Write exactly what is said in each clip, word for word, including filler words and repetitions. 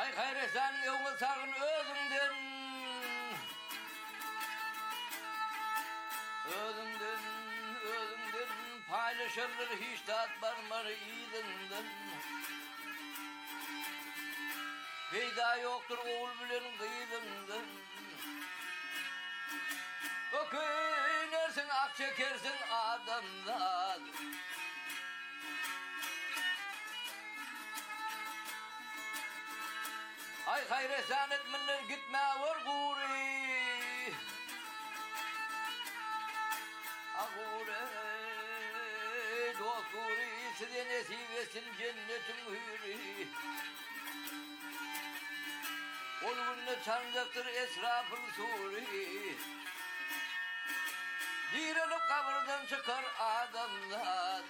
Ay hayret sen yolu sakın özünden. Özünden, özünden paylaşırlar hiç tat barmar iyidinden. Peyda yoktur oğul bilen kıyıdından. Ökünersin ak çekersin adamdan. Ay hayret sen etmenler gitme var guri. Agure dokuri size nesip etsin cennetin hürri. Ol gününe çanacaktır esrafın suri. Dirilip kabırdan çıkar adamlar.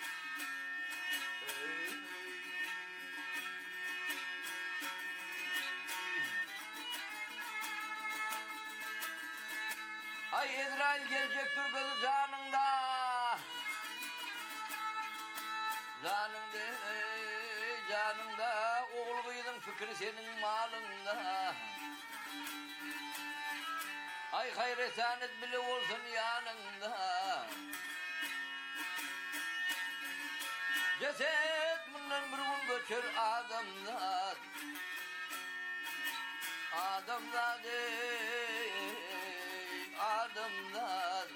Ay Ezrail gelecektir kızı canında. Canında, canında, oğul kıydın fikri senin malında. Ay hayret sanet bile olsun yanında. Ceset bundan bir gün göçer adamlar. Adamlar ey, adamlar.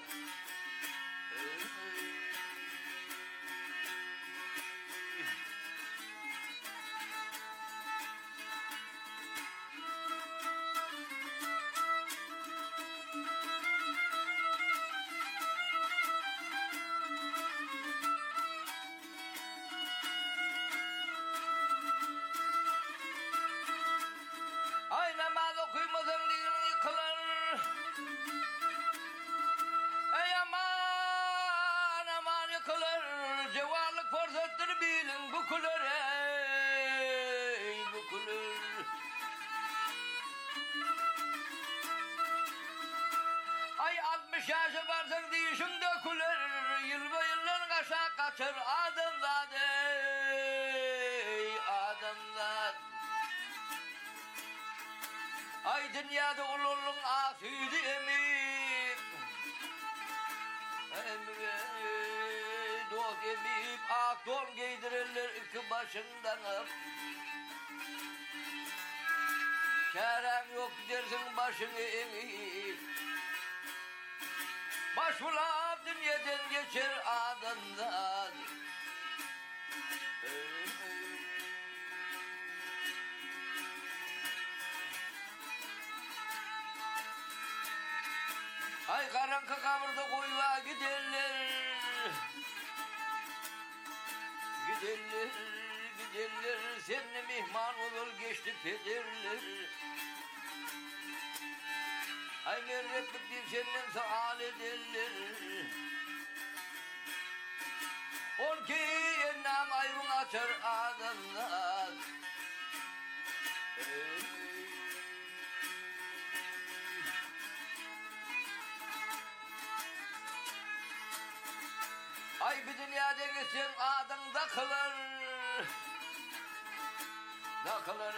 Ay namaz okuymasan dinin yıkılır. Ey aman aman yıkılır. Cevarlık fırsattır bilin bükülür. Ey bükülür. Ay altmış yaşa varsan dişin dökülür. Yılba yıllar kaşa kaçır adamlar. Ey adamlar. Ay dünyada ululun asidi emip. Emre dost emip ak don giydirirler iki başından. Çaren yok dersin başını emip. Başvulap dünyadan geçer adamlar. Ay karanlık kabırda koyuğa giderler. Giderler, giderler. Seninle mihman olur geçti pederler. Ay merrep bitti senden sual ederler. On ki ennam ayrın açar adamlar. Ay bir dünyada geçsen adın da kılır. Da kılır,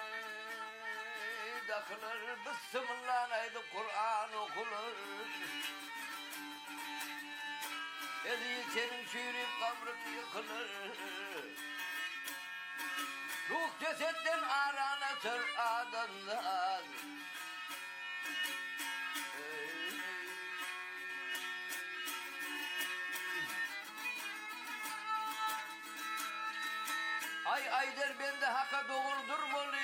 da kılır. Bismillahirrahmanirrahim Kur'an okulur. Ezi senin şiirip kabrın yıkılır. Ruh cesetten arana sır adamlar. Ay ay der bende haka doğru durmalı.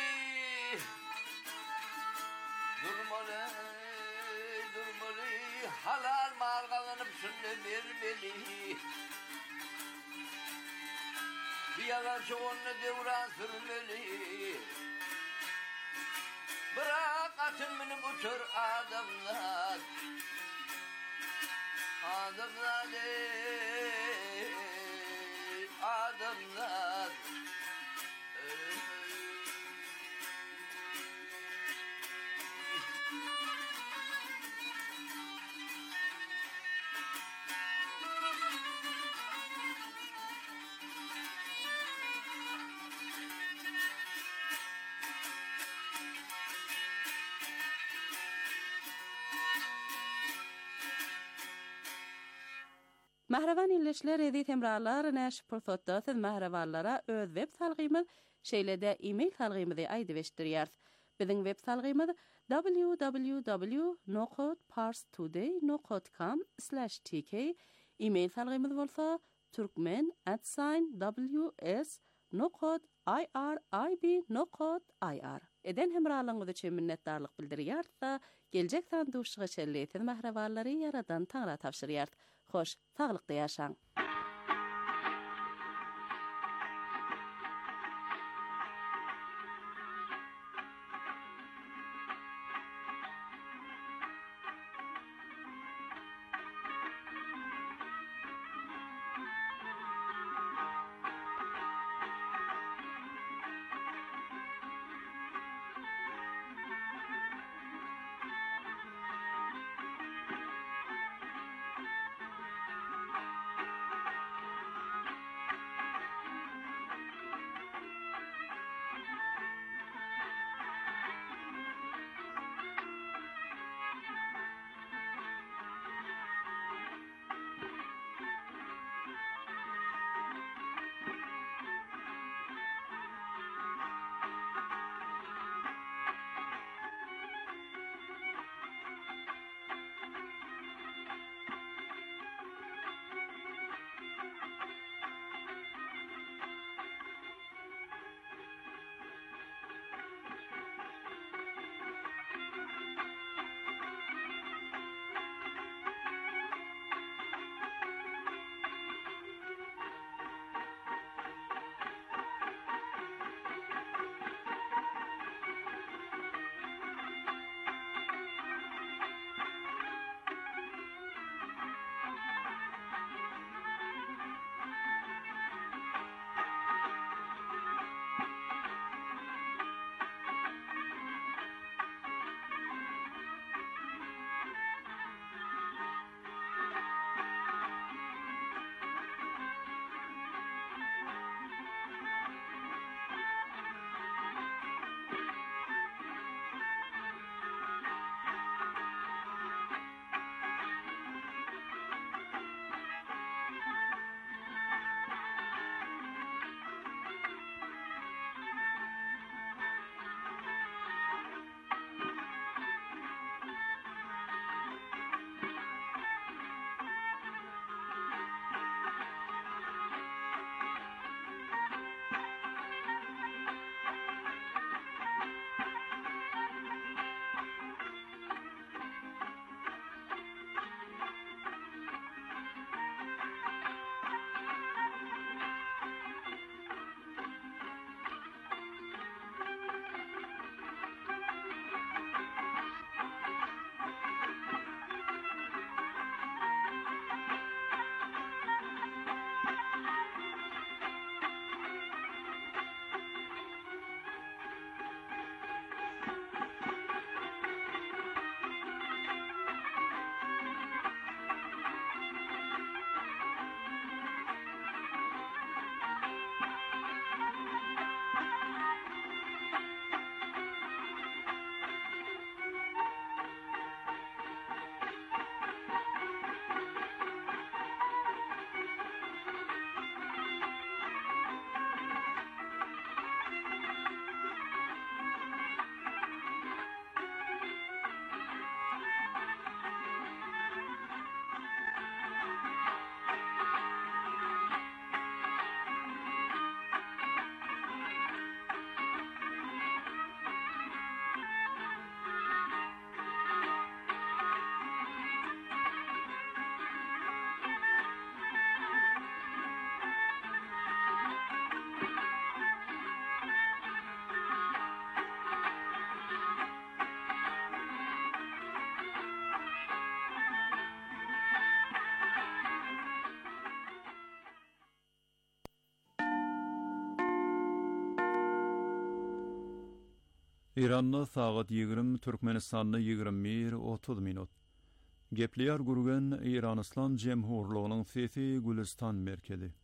Durmalı, durmalı. Halal mal kazanıp sünne vermeli. Bir yalan şu onunla devran sürmeli. Bırak atın benim uçur adamlar. Adamlar ey, adamlar. Mahravan illeşler edi temralar näş pursatda siz mahravanlara öz web salgymyz şeýlede e-mail salgymyzy aýdyp eşdirýär. Biziň web salgymyz w w w nokta parstoday nokta com slash t k. E-mail salgymyz bolsa turkmen at w s nokta i r i b nokta i r. Eden hemralygyňyz üçin minnetdarlyk bildirýär. Geljek sanduşyga şelleýän mahrawanlary yaradan taňra tapşyrýar. Hoş, taglykda ýaşaň. İran'da saat yigirmi, Türkmenistan'da yigirmi bir otuz minut. Gepliyar gurgen İran İslam Cemhurluğu'nun sesi Gülistan merkezi.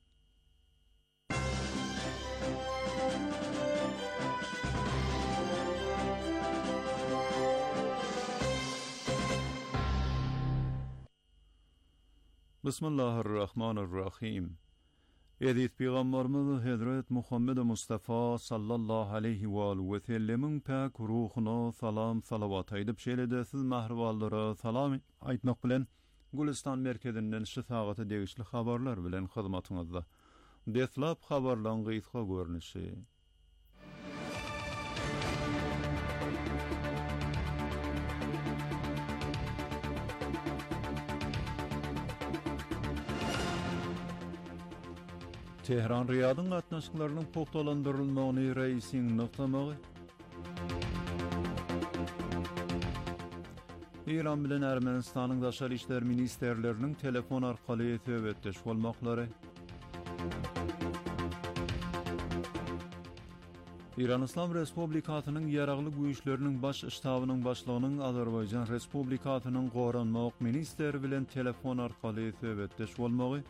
Bismillahirrahmanirrahim. Edith Peygamberimiz Hazret Muhammed Mustafa sallallahu aleyhi ve aleyhi ve sellemin pak ruhuna salam salavat aýdyp şeýle siz mahriballara salam aýtmak bilen Gülistan merkezinden şu sagata degişli habarlar bilen hyzmatyňyzda. Deslap habarlaryň gysga görnüşi. Tehran Riyadyň gatnaşyklarynyň pogtalandyrylmagyny reisiň noktamagy. İran bilen Ermenistanyň daşary işler ministerleriniň telefon arkaly söhbetdeş bolmaklary. İran Islam Respublikasynyň ýaragly güýçleriniň baş ştabynyň başlygynyň Azerbaýjan Respublikasynyň goranmak ministeri bilen telefon arkaly söhbetdeş bolmagy.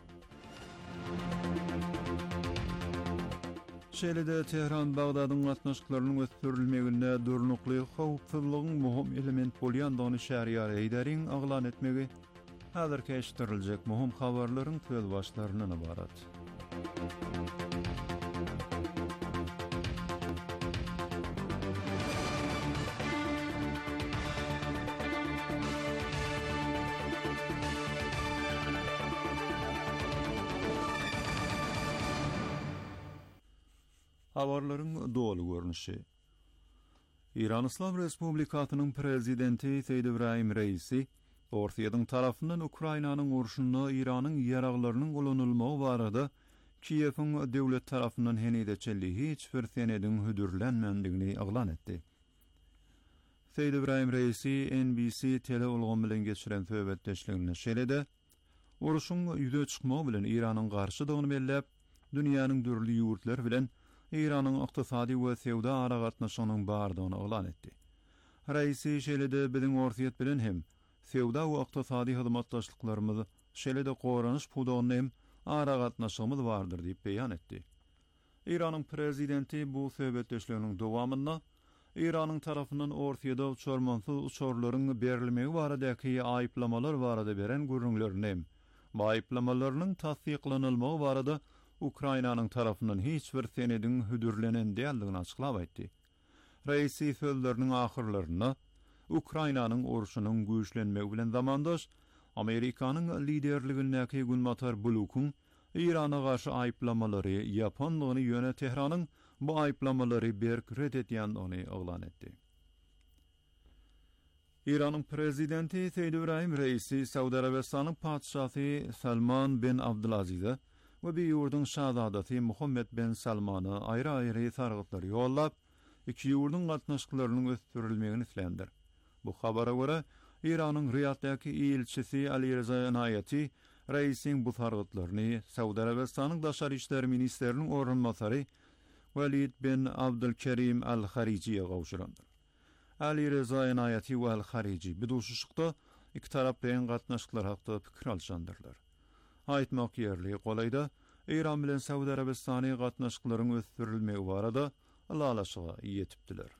Şeýle-de Tehran Bagdadyň gatnaşyklarynyň ötürilmegine durnukly howpsuzlygyň muhim element bolýandygyny şäherýar eýderiň aglan etmegi häzir keşdiriljek muhim habarlaryň töz başlaryndan ibarat. Habarlaryň dolu görnüşi. İran Islam Respublikasynyň prezidenti Seýid Ibrahim Reisi Orsiýadyň tarapyndan Ukrainanyň urşunyna Iranyň ýaraglarynyň ulanylmagy barada Kiýewiň döwlet tarapyndan henüde hiç bir senediň hüdürlenmendigini aglan etdi. Seýid Ibrahim Reisi N B C telewizion bilen geçiren söhbetdeşliginde şeýle-de urşuň ýüze çykmagy bilen Iranyň garşydygyny belläp, dünýäniň dürli ýurtlar bilen İran'ın iqtisadi we sewda ara gatnaşygynyň bardygyny aglan etdi. Reisi şeýle-de biziň orsiýet bilen hem sewda we iqtisadi hyzmatdaşlyklarymyz şeýle-de goranyş pudagyny hem ara gatnaşygymyz bardyr diýip beýan etdi. İran'yň prezidenti bu söhbetdeşliginiň dowamynda İran'yň tarapyndan orsiýada uçurmansyz uçurlaryň berilmegi baradaky aýyplamalar barada beren görüňlerini hem bu aýyplamalarynyň tasdiklanylmagy barada Ukrainanyň tarapyndan hiç bir senediň hüdürlenen däldigini açyklap aýtdy. Reisi sözleriniň ahyrlaryna Ukrainanyň urşunyň güýçlenmegi bilen zamandaş Amerikanyň liderligindäki Gulmatar Buluk'un İrana garşy aýyplamalary ýapanlygyny ýöne Tehranyň bu aýyplamalary berk red etýändigini aglan etdi. İran'yň prezidenti Seýid Ibrahim Reisi Saudi Arabistanyň padşahy Salman bin Abdulaziz we bir ýurduň şahzadasy Muhammed bin Salmany aýry-aýry sargytlar ýollap, iki ýurduň gatnaşyklarynyň ötürilmegini islendir. Bu habara görä İranyň Riyaddaky elçisi Ali Reza Enaýaty reisiň bu sargytlaryny Saudi Arabistanyň daşary işler ministeriniň orunmasary Walid bin Abdulkerim Al-Harijiýe gowşurandyr. Ali Reza Enaýaty we Al-Hariji bu duşuşykda iki tarap bilen gatnaşyklar hakda pikir alşandyrlar. Aýtmak ýerli golaýda İran bilen Saudi Arabistany gatnaşyklaryň ötürilmegi barada alalaşyga ýetipdiler.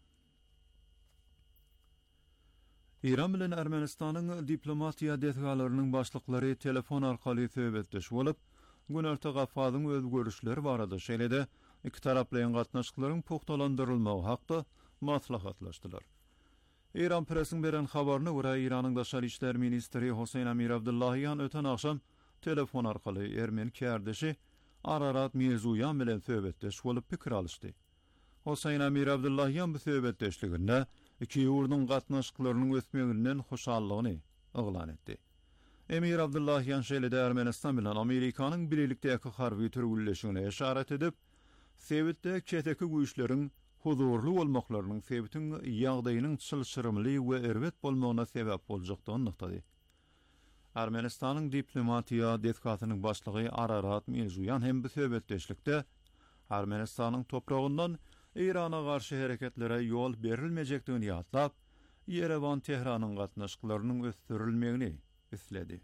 İran bilen Ermenistanyň diplomatiýa detgalarynyň başlyklary telefon arkaly söhbetdeş bolup, günerti gafadyň öz görüşleri barada şeýle-de iki tarap bilen gatnaşyklaryň pogtalandyrylmagy hakda maslahatlaşdylar. İran presiň beren habaryna görä İranyň daşary işler ministri Hoseýn Amir Abdullahiýan öten akşam telefon arkaly Ermeni kärdeşi Ararat Mirzoyan bilen söhbetdeş bolup pikir alışdy. Hoseýn Amir Abdullahiýan bu söhbetdeşliginde iki ýurduň gatnaşyklarynyň ötmeginden hoşallygyny aglan etdi. Emir Abdullahiýan şeýle-de Ermenistan bilen Amerikanyň birlikdäki harby türgülleşigine eşaret edip, sebitde keteki güýçleriň huzurly bolmaklarynyň sebitiň ýagdaýynyň çylşyrymly we erwet bolmagyna sebäp boljakdygyny noktady. Ermenistanyň diplomatiýa detgatynyň başlygy Ararat Mirzoyan hem bu söhbetdeşlikde Ermenistanyň topragyndan İrana garşy hereketlere ýol berilmejekdigini ýatlap, Yerevan Tehranyň gatnaşyklarynyň ötürilmegini isledi.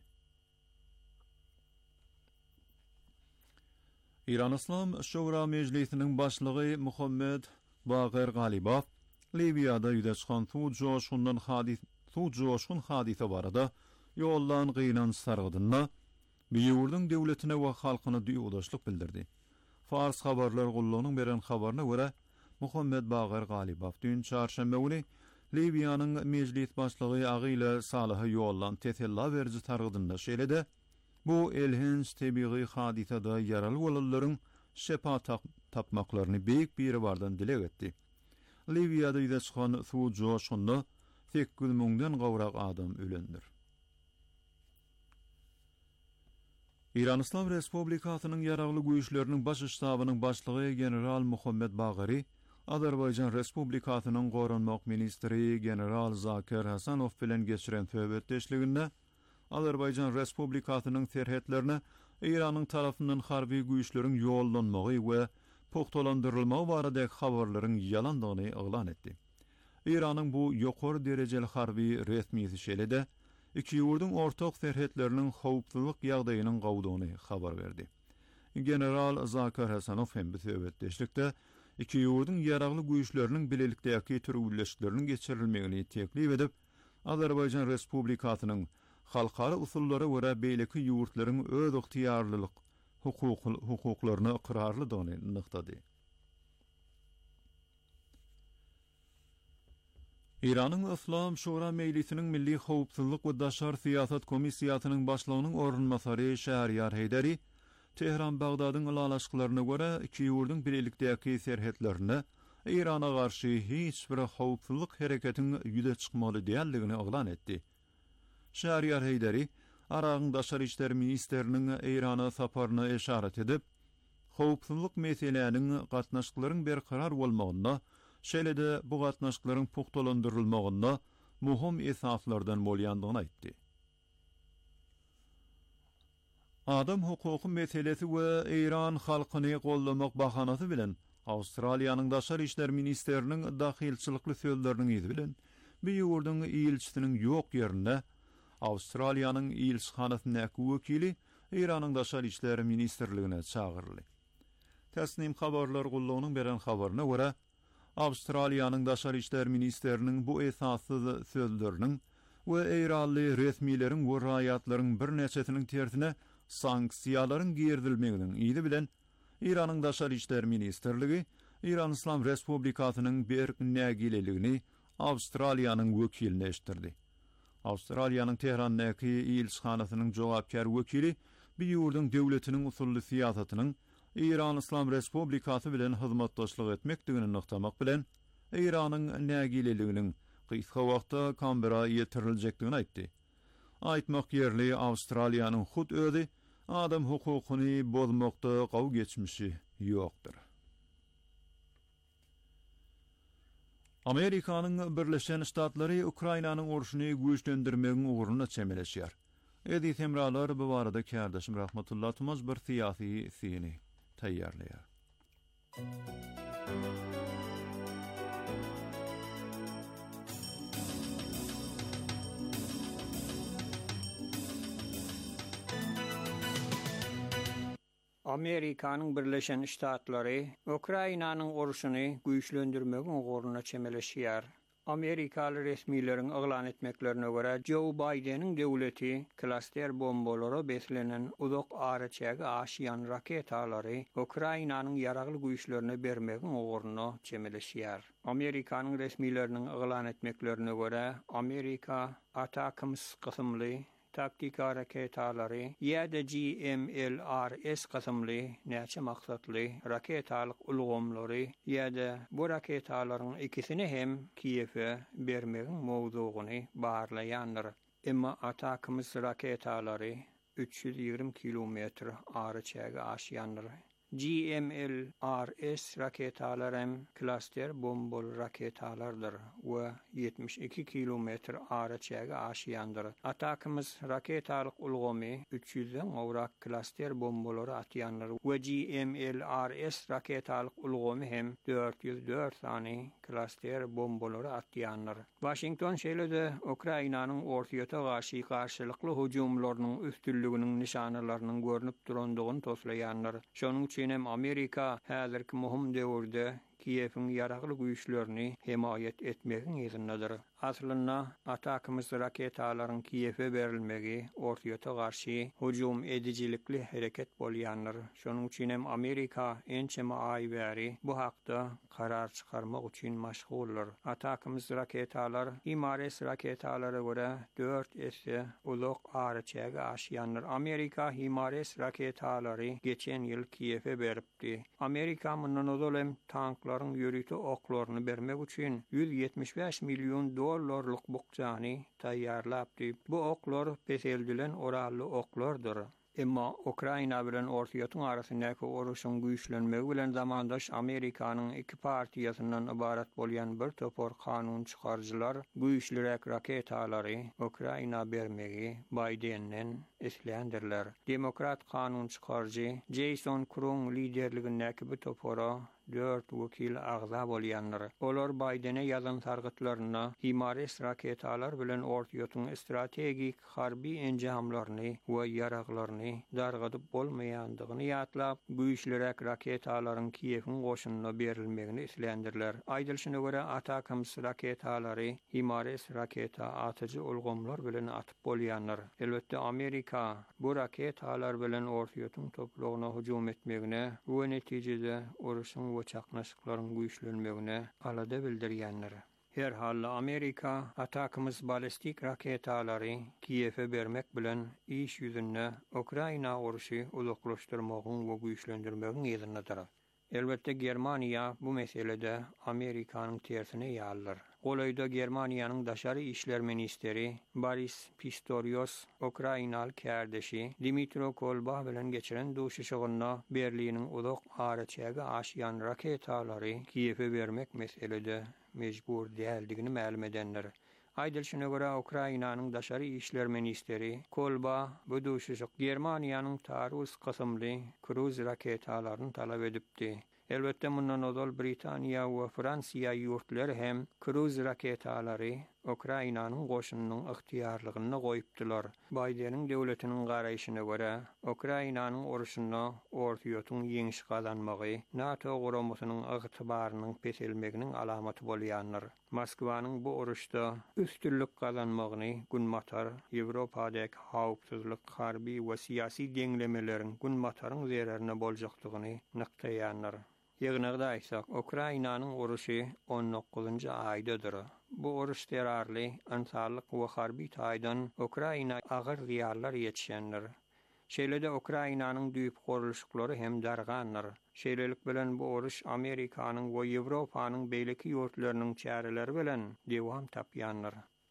İran Islam Şura Meclisiniň başlygy Muhammed Bagir Galibow Libyada ýüze çykan suw joşundan hadis suw joşun hadise barada ýollan gyýlan sargydyna Biýurdyň döwletine we halkyna duýgudaşlyk bildirdi. Fars habarlar gullugynyň beren habaryna görä, Muhammed Bagar Galibow dün çarşamba güni Libyanyň mejlis başlygy Agyla Salahy ýollan tesella berji targydynda şeýlede bu elhins tebiği hadisada yaraly bolanlaryň şefa tapmaklaryny beýik biri bardan dile getdi. Libyada ýa-da çykan suw joşunda sekiz miňden gowrak adam ölendir. İran İslam Respublikasynyň ýaragly güýçleriniň baş ştabynyň başlygy general Muhammed Bagary, Azerbaýjan Respublikasynyň Goranmak ministri general Zakir Hasanow bilen geçiren söhbetdeşliginde Azerbaýjan Respublikasynyň serhetlerine İranyň tarapyndan harby güýçleriň ýollanmagy we poktolandyrylmagy barada habarlaryň ýalandygyny oglan etdi. İranyň bu ýokary derejeli harby resmisi şeýlede iki ýurduň ortak serhetleriniň howpsuzlyk ýagdaýynyň gowdugyny habar berdi. General Zakir Hasanow hem bu söhbetdeşlikde iki ýurduň ýaragly güýçleriniň bilelikdäki türgülleşikleriniň geçirilmegini teklip edip, Azerbaýjan Respublikasynyň halkara usullara görä beýleki ýurtlaryň öz ygtyýarlylyk hukuklaryny ikrarlydygyny nykdady. İranyň Islam Şura Mejlisiniň Milli Howpsuzlyk we Daşar Siýasat Komissiýasynyň başlygynyň orunmasary Şahryar Heyderi Tehran Bagdadyň ulalaşyklaryna görä iki ýurduň bilelikdäki serhetlerini Irana garşy hiç bir howpsuzlyk hereketiniň ýüze çykmaly diýerligini oglan etdi. Şahryar Heyderi Aragyň Daşar işler ministeriniň Irana saparyna eşaret edip, howpsuzlyk meseleläriniň gatnaşyklaryň berkarar bolmagyna, şeýlede bu gatnaşyklaryň puktolandyrylmagyna muhim esaslardan bolýandygyny aýtdy. Adam hukuky meselesi we İran halkyny gollamak bahanasy bilen Awstraliýanyň Daşar işler ministeriniň dahilçilikli sözleriniň ýüzü bilen bir ýurduň ýylçysynyň ýok ýerine Awstraliýanyň ýylçyhanasynyň wekili İranyň Daşar işler ministerligine çagyrly. Täsnim habarlar gullugynyň beren habaryna görä, Awstraliýanyň Daşar işler ministeriniň bu esassyz sözleriniň we İranly resmiýetiň we raýatlaryň bir neçesiniň tersine sanksiýalaryň girdilmeginiň ýyly bilen İranyň Daşar işler ministerligi İran İslam Respublikasynyň bir nägileligini Awstraliýanyň wekiline eşdirdi. Awstraliýanyň Tehrandaky ýylçyhanasynyň jogapkar wekili bir ýurduň döwletiniň usully siýasatynyň İran İslam Respublikasy bilen hyzmatdaşlyk etmekdigini nyktamak bilen İranyň nägileliginiň kysga wagtda Canberra ýetiriljekdigini aýtdy. Aýtmak ýerli Awstraliýanyň hut özi adam hukukyny bozmakda gaw geçmişi ýokdur. Amerikanyň Birleşen Ştatlary Ukrainanyň urşuny güýçlendirmegiň uğruna çemeleşýär. Edi temralar bu barada kardeşim Rahmetullah Tumaz bir siyasi sini tayyarlayar. Amerikanyň Birleşen Ştatlary Ukrainanyň urşuny güýçlendirmegiň uğruna çemeleşýär. Amerikaly resmiýetlerin oglan etmeklerine görä Joe Biden'in döwleti klaster bombalary beslenen uzak araçagy aşýan raketalary Ukrainanyň ýaragly güýçlerine bermegiň uğruna çemeleşýär. Amerikanyň resmiýetleriniň oglan etmeklerine görä Amerika Atakams kysymly taktika raketalary ýa-da G M L R S kysymly näçe maksatly raketalyk ulgamlary ýa-da bu raketalaryň ikisini hem Kiýewe bermegiň mowdugyny barlaýandyr. Emma Atakams raketalary üç yüz ýigri kilometr araçagy aşýandyr. G M L R S raketalarym klaster bombol raketalardyr we yetmiş iki kilometr araçagy aşýandyr. Atakymyz raketalyk ulgamy üç yüzden gowrak klaster bombolary atýandyr we G M L R S raketalyk ulgamy hem dört yüz dört sany klaster bombolary atýandyr. Washington şeýlede Ukrainanyň ortaýata garşy garşylykly hujumlarynyň üstünliginiň nişanalarynyň görünip durandygyny toslaýandyr. Şonuň üçin hem Amerika häzirki muhim döwürde Kiev'in yaraglı güýçlerini himayet etmegiň ýerинdedir. Aslynda atakymyz raketalaryň Kiev'e berilmegi ortaýata garşy hujum edicilikli hereket bolýanlar. Şonuň üçin hem Amerika ençeme aý bäri bu hakda karar çykarmak üçin maşgullar. Atakymyz raketalar Himares raketalara göre dört esse ulak araçaga aşýanlar. Amerika Himares raketalary geçen ýyl Kiev'e beripdi. Amerika mundan ozalem tanklaryň ýörüti oklaryny bermek üçin yüz ýetmiş beş million dollarlyk bukjany taýýarlapdy. Bu oklar peseldilen orally oklardyr. Emma Ukraina bilen ortaýatyň arasyndaky uruşyň güýçlenmegi bilen zamandaş Amerikanyň iki partiýasyndan ibarat bolýan bir topor kanun çykarjylar güýçlirek raketalary Ukraina bermegi Bidenden islendirler. Demokrat kanun çykarjy Jason Krung liderligindäki bu topora dört wekil agza bolýanlar. Olar Biden'e ýazan targytlaryna Himares raketalar bilen ortaýatyň strategik harbi enjamlaryny we ýaraglaryny dargadyp bolmaýandygyny ýatlap, güýçlirek raketalaryň Kiev'in goşunyna berilmegini islendirler. Aýdylşyna görä Atakams raketalary Himares raketa atyjy ulgamlar bilen atyp bolýanlar. Elbetde Amerika bu raketalar bilen ortaýatyň toplugyna hujum etmegine we netijede uruşyň we çaknaşyklaryň güýçlenmegine alada bildirýänler. Her halda Amerika Atakams balistik raketalary Kiev'e bermek bilen iş ýüzünde Ukraina uruşy uzaklaşdyrmagyň we güýçlendirmegiň ýerинdedir. Elbette Germaniýa bu meselede Amerikanyň tersine ýalyr. Golaýda Germaniýanyň daşary işler ministeri Boris Pistorius Ukrainal kärdeşi Dmitro Kuleba bilen geçiren duşuşygyna Berliniň uzak araçaga aşýan raketalary Kiev'e bermek meselede mejbur däldigini ma'lum edenler. Aýdylşyna görä Ukrainanyň daşary işler ministeri Kuleba bu duşuşyk Germaniýanyň tarus kysymly kruz raketalaryny talap edipdi. Elbette mundan ozal Britaniýa we Fransiýa ýurtlary hem kruz raketalary Ukrainanyň goşunynyň ygtyýarlygyna goýupdylar. Bidenin döwletiniň garaýşyna görä Ukrainanyň uruşyna ortaýatyň ýeňiş gazanmagy NATO guramasynyň ygtybarynyň peselmeginiň alamaty bolýanlar. Moskwanyň bu uruşda üstünlük gazanmagyny günmatar Ýewropadaky hawpsuzlyk, harby we syýasy deňlemelerin günmataryň zererine boljakdygyny nykdaýanlar. Ýegnegde aýsak, Ukrainanyň uruşy on dokuzunçy aýdadyr. Bu uruş terarly, ansallyk we harby taýdan Ukraina agyr ziýarlar ýetişenler. Şeýlede Ukrainanyň düýp goruluşlary hem darganlar. Şeýlelik bilen bu uruş Amerikanyň we Ýewropanyň beýleki ýurtlarynyň çäreleri bilen dewam tapýanlar.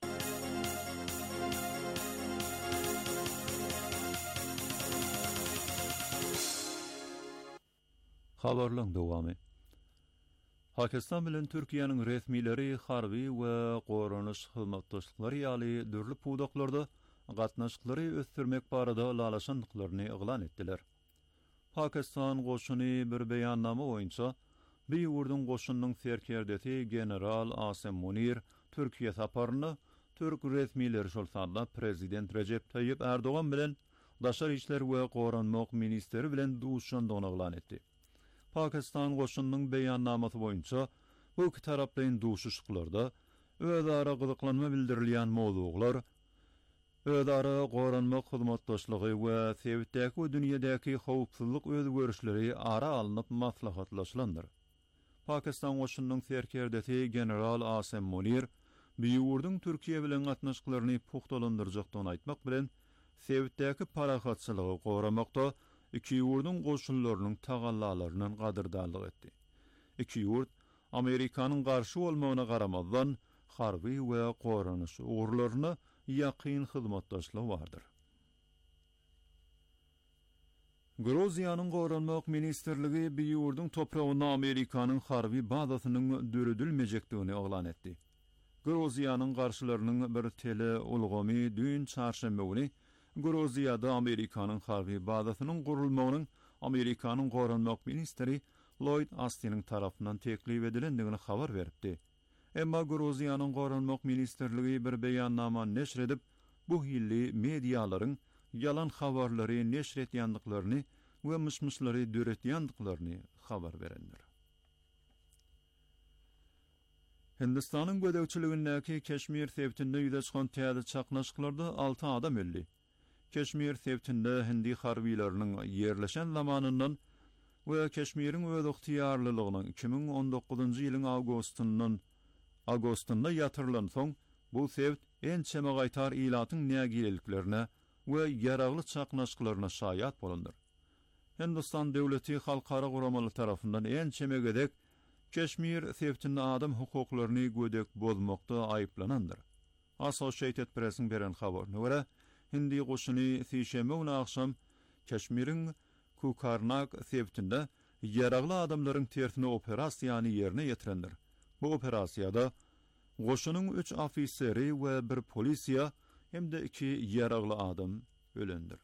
Habarlaryň dowamy. Pakistan bilen Türkiýanyň resmileri harby we gorunuş hyzmatdaşlyklary ýaly dürli pudaklarda gatnaşyklary ösdürmek barada lalaşandyklaryny eglan etdiler. Pakistan goşuny bir beýannama boýunça bir ýurdun goşunynyň serkerdeti general Asem Munir Türkiýe saparyny Türk resmileri şolsanda prezident Recep Tayyip Erdogan bilen daşary işler we gorunmak ministeri bilen duşandygyny eglan etdi. Pakistan goşunynyň beýannamasy boýunça bu iki tarapdaň duşuşyklarda özara gyzyklanma bildirilýän mowzular, özara gorunmak hyzmatdaşlygy we sebitdäki we dünýädäki howpsuzlyk özgörüşleri ara alınıp maslahatlaşylandyr. Pakistan goşunynyň serkerdeti general Asem Munir bu ýurdun Türkiýe bilen gatnaşyklaryny puhtalandyrjakdygyny aýtmak bilen sebitdäki parahatçylygy goramakda iki ýurdun goşunlarynyň tagallalarynyň gadyrdanlyk etdi. İki ýurt Amerikanyň garşy bolmagyna garamazdan harby we gorunuş uğurlaryny ýakyn hyzmatdaşlygy bardyr. Gruziýanyň gorunmak ministerligi bir ýurdun topragyna Amerikanyň harby bazasynyň döredilmejekdigini eglan etdi. Gruziýanyň garşylarynyň bir tele ulgamy dün çarşamba günü Gruziýada Amerikanyň harby bazasynyň gurulmagynyň Amerikanyň gorunmak ministeri Lloyd Austin'in tarapyndan teklip edilendigini habar beripdi. Emma Gruziýanyň gorunmak ministerligi bir beýannama neşr edip, bu hilli mediýalaryň yalan habarlary neşr etýändiklaryny we mysmyslary döretýändiklaryny habar berenler. Hindistanın gödekçiligindäki Keşmir sebtinde ýüze çykan täze çaknaşyklarda alty adam öldi. Keşmir sebtinde Hindi harbiýlarynyň yerleşen zamanyndan we Keşmiriň öz ygtyýarlylygynyň iki bin on dokuzunjy ýylyň awgustyndan awgustynda ýatyrylan soň bu sebt ençeme gaýtar ilatyň nägileliklerine we ýaragly çaknaşyklaryna şaýat bolandyr. Hindistan döwleti halkara guramaly tarapyndan ençeme gedek Keşmir sebtinde adam hukuklaryny gödek bozmakda aýyplanandyr. Associated Press'in beren habaryna görä, Hindi goşuny sişeme günü akşam Keşmiriň Kukarnak sebtinde ýaragly adamlaryň tersine operasiýany ýerine ýetirendir. Bu operasiýada goşunyň üç ofiseri we bir polisiýa hemde iki ýaragly adam ölendir.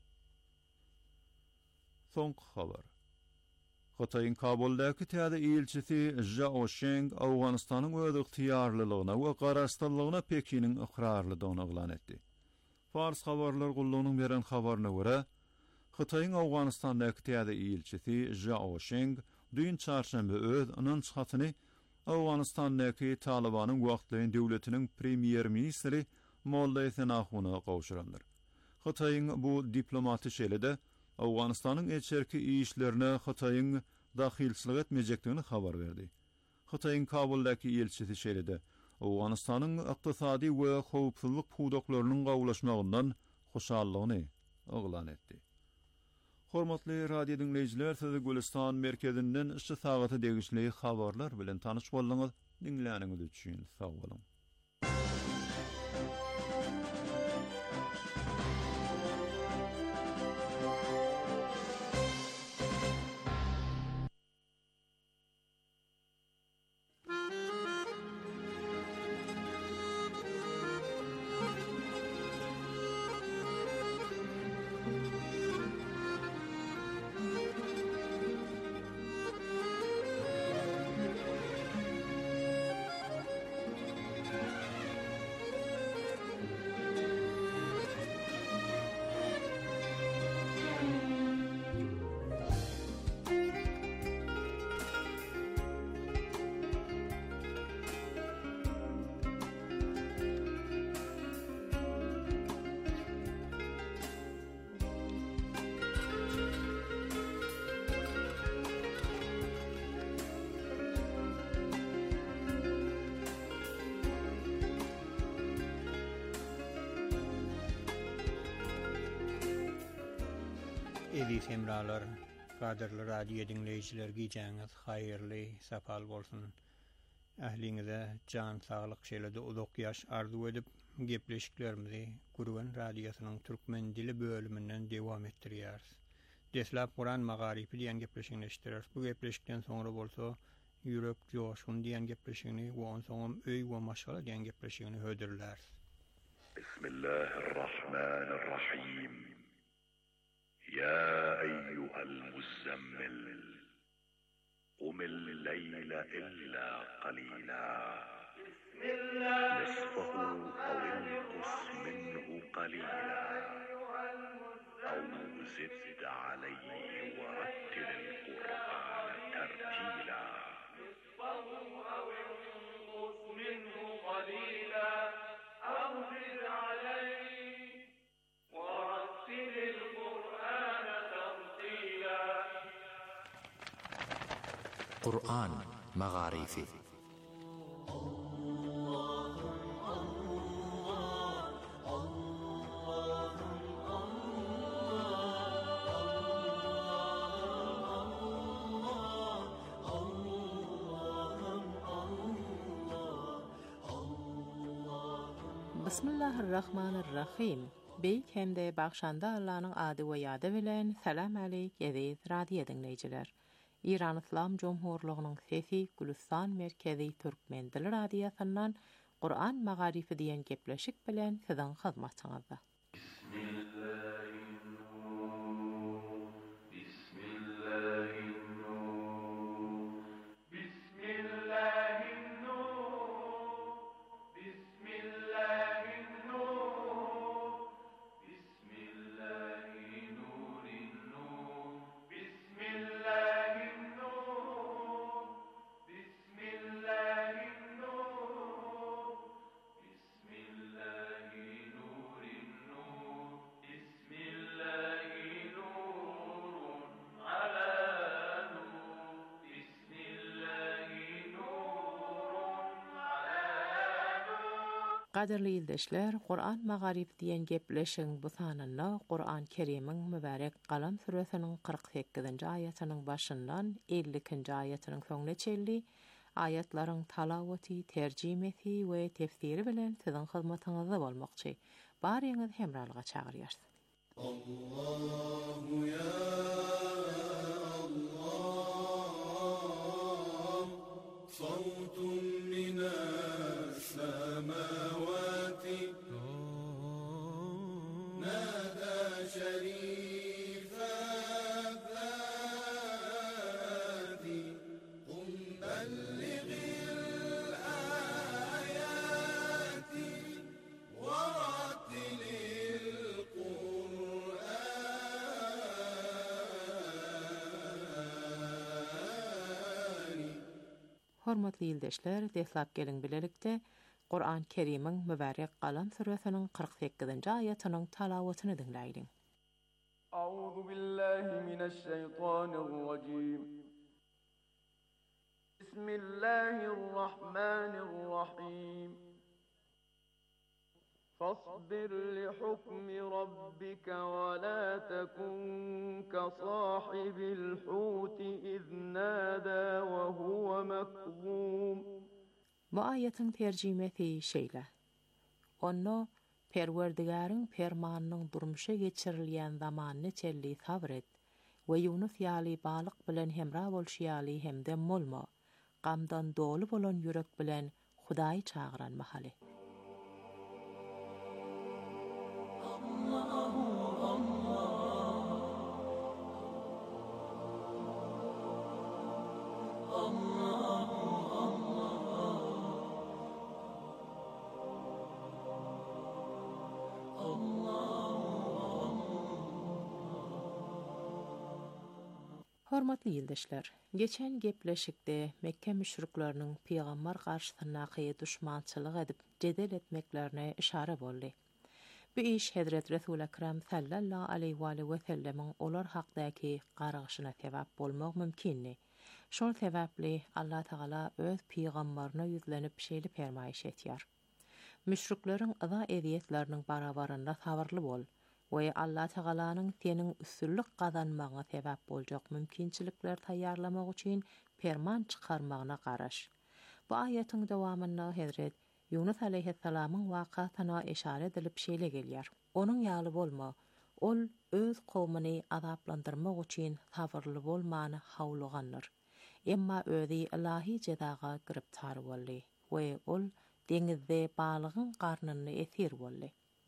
Soňky habar. Xitoyň Kabuldaky täze elçisi Zhao Sheng Awganystanyň öz ygtyýarlylygyna we garaşdyrlygyna Pekiniň ikrarlydygyny oglan etdi. Fars habarlar gullugynyň beren habaryna görä, Xitoyň Awganystandaky täze elçisi Zhao Sheng dün çarşamba öz anonshatyny Awganystandaky Talibanyň wagtlyň döwletiniň premier ministri Molla Esnahuny gowşurandyr. Xitoyň bu diplomati şeýlede Awganystanyň eçerki işlerine Xitoyň dahilçilik etmejekdigini habar berdi. Xitoyň Kabuldaky elçisi şeýlede Awganystanyň ykdysady we howpsuzlyk pudoklarynyň gawulaşmagyndan hoşallygyny oglan etdi. Hormatly radio dinleyijiler, sizi Gülistan merkezinden iki sagaty degişli habarlar bilen tanyş boldyňyz. Dinläniňiz üçin sag bolun. Eziz hemralar, kaderli radio dinleyijiler giýjäňiz haýyrly, sapal bolsun. Ähliňize jan saglyk şeýlede uzak ýaş arzu edip gepleşiklerimizi Gurgan radiosynyň türkmen dili bölüminden dewam etdirýäris. Deslap Kur'an magaripi diýen gepleşigini eşitdirýäris. Bu gepleşikden soňra bolsa ýürek ýoşun diýen gepleşigini we on soňam öý we maşgala diýen gepleşigini höderläris. Bismillahirrahmanirrahim. يا أيها المزمل قم الليل إلا قليلا نصفه أو انقص منه قليلا أو زد عليه ورتل القرآن ترتيلا نصفه أو انقص منه قليلا أو زد عليه ورتل القرآن ترتيلا قرآن مغاريفي Bismillahirrahmanirrahim. Beyk hemde bagşanda Allah'ın adı ve yadı bilen salam aleyk eziz radio dinleyijiler. İran İslam Cumhurluğu'nun sesi Gülistan Merkezi Türkmen Dili Radyosu'ndan Kur'an Magarifi diyen gepleşik bilen sizin hizmetçinizde. Bismillahirrahmanirrahim. Qadirli ildeşler, Qur'an magarif diyen gepleşiň bu sanynda Qur'an Kerimiň mübarek Qalam suresiniň qirq sekizinji aýatynyň başyndan ellikinji aýatynyň soňuna çelli aýatlaryň talawaty, terjimesi we tefsiri bilen siziň hyzmatyňyzda bolmakçy. Baryňyz hemralyga çagyrýar. Allahu ya Allah, sawtun minas samawati nada sharifa fati qum ballighil ayati warattilil Hormatly ildeşler, deslap geliň bilelikde Qur'an Kerimiň mübarek Qalam suresiniň qirq sekizinji aýatynyň talawatyny dinläýin. A'udhu billahi mineşşeytanirracim. Bismillahirrahmanirrahim. فاصبر لحكم ربك ولا تكن كصاحب الحوت إذ نادى وهو مكظوم. Bu aýatyň terjimesi şeýle. Onu Perwerdigariň fermanynyň durmuşa geçirilýän zamanyny çelli sabr et we Yunus ýaly balyk bilen hemra bolşýaly hemde molma. Gamdan dolu bolan ýürek bilen Hudaý çagyran mahaly. Hormatly ýoldaşlar, geçen gepleşikde Mekke müşrikleriniň peýgamber garşysyna gaýy düşmançylyk edip jedel etmeklerine işare boldy. Bu iş Hazrat Resul Ekrem sallallahu aleyhi we sellem olar hakdaky garaşyna sebäp bolmak mümkinni. Şol sebäpli Allah Taala öz peýgamberine ýüzlenip şeýle fermaýyş etýär. Müşrikleriň aza ediyetleriniň barabarynda sabrly bol. We Allah Taalanyň seniň üstünlük gazanmagyna sebäp boljak mümkinçilikler taýýarlamak üçin ferman çykarmagyna garaş. Bu aýatyň dowamynda Hazrat Yunus aleyhissalamyň wakatyna işare edilip şeýle gelýär. Onuň ýaly bolma, ol öz kowmuny azaplandyrmak üçin sabrly bolmany hawlugandyr. Emma özi ilahi jedaga giriptar boldy we ol deňizde balygyň garnyny esir boldy.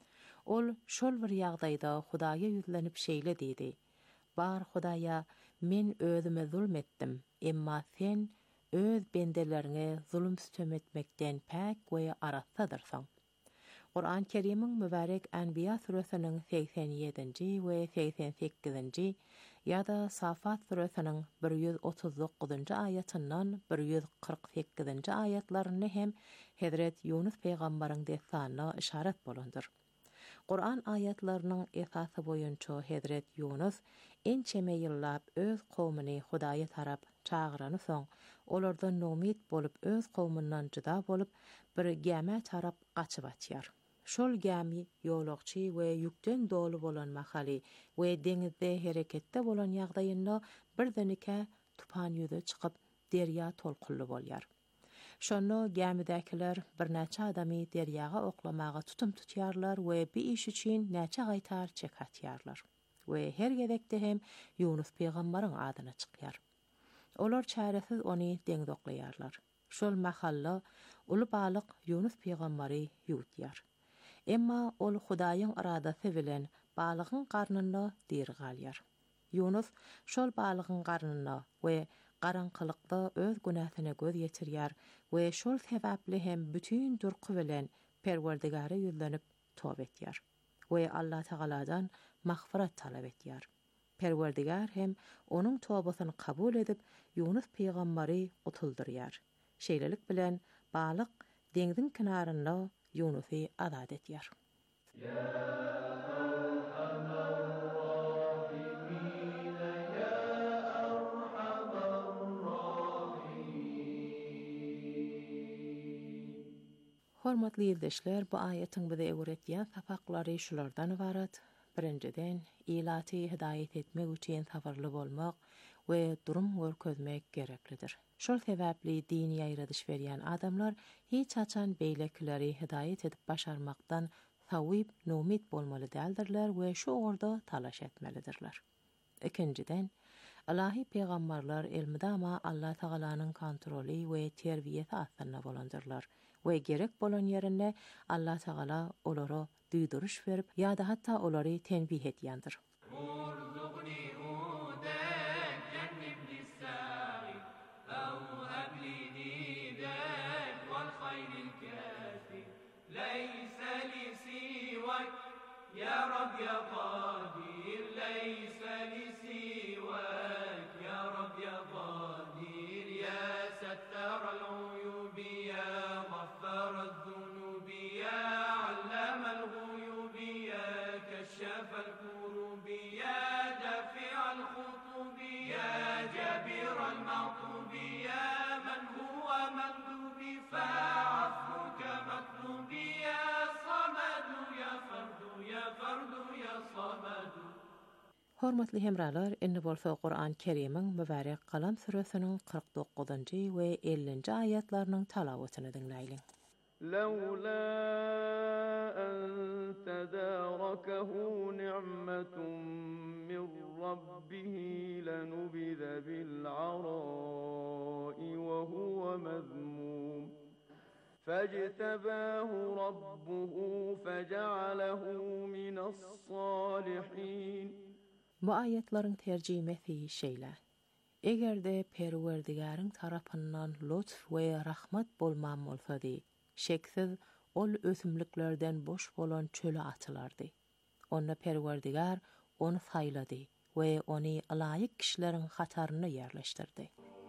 Ol şol bir ýagdaýda Hudaýa ýüzlenip şeýle diýdi: "Bar Hudaýa, men özüme zulmetdim, emma sen öz bendelerine zulüm sütmetmekden päk we arasadyrsaň." Qur'an Kerimiň mübarek Anbiya suresiniň seksen ýedinji we seksen sekizinji ýa-da Safat suresiniň bir ýüz otuz dokuzunji aýatyndan bir ýüz qirq sekizinji aýatlaryny hem Hazrat Yunus peýgamberiň destanyna işaret bolandyr. Qur'an aýatlarynyň esasy boýunça Hazrat Yunus ençeme ýyllap öz kowmuny Hudaýa tarap çagyrany soň, olardan nomit bolup öz kowmundan juda bolup bir gäme tarap gaçyp atýar. Şol gämi ýolagçy we ýükden dolu bolan mahaly we deňizde hereketde bolan ýagdaýynda birdenike tupan ýüze çykyp derýa tolkunly bolýar. Şonda gämidekiler bir näçe adamy derýaga oklamaga tutum tutýarlar we bir iş üçin näçe gaýtar çekatýarlar. We her gedekde hem Yunus peýgamberiň adyna çykýar. Olar çaresiz ony deňde oklaýarlar. Şol mahalla uly balyk Yunus peýgamberi ýutýar. Emma ol Hudaýyň iradasy bilen balygyň garnynda dir galýar. Yunus şol balygyň garnynda we garanqylykda öz günahyna göz ýetirýär we şol sebäpli hem bütün durky bilen Perwerdigara ýüzlenip tövbe etýär we Allah Taaladan magfirat talap etýär. Perwerdigar hem onuň tövbesyny kabul edip Yunus peýgamberi utuldyrýar. Şeýlelik bilen balyk deňziň kinarynda Yunusy azat etýär. Hormatly ýerdeşler, bu aýatyň bize öwretýän sapaklary şulardan ibarat. Birinciden, ilati hidayet etmek üçin sabarly bolmak we durum görkezmek gereklidir. Şol sebäpli dini ýaýradyş berýän adamlar hiç açan beýlekleri hidayet edip başarmakdan sawip nomit bolmaly däldirler we şu orda talaş etmelidirler. Ikinciden, Allahy peýgamberler elmidama Allah Taalanyň kontroly we terbiýeti astyna bolandyrlar we gerek bolan ýerinde Allah Taala olary düýdürüş berip ýa-da hatda olary tenbih etýändir. يا رب يا قادر ليس لسواك يا رب يا قادر يا ستار العيوب يا غفار الذنوب يا علام الغيوب يا كشاف الكروب يا دافع الخطوب يا جابر المعطوب يا من هو مندوب فعفوك مطلوب يا صمد يا فرد يا فرد يا صمد. Hormatly hemralar, indi bolsa Qur'an Kerimiň mübarek Qalam suresiniň qırk dokuzuncu we ellinji ayatlarynyň talawatyny dinleýin. لولا أن تداركه نعمة من ربه لنبذ بالعراء وهو مذموم فاجتباه ربه فجعله من الصالحين. Bu ayetlaryň terjimesi şeýle. Egerde Perwerdigäriň tarapyndan lütf we rahmat bolman bolsady, şeksiz ol ösümliklerden boş bolan çöle atylardy. Onda Perwerdigar onu saýlady we ony alaýyk kişileriň hataryna ýerleşdirdi.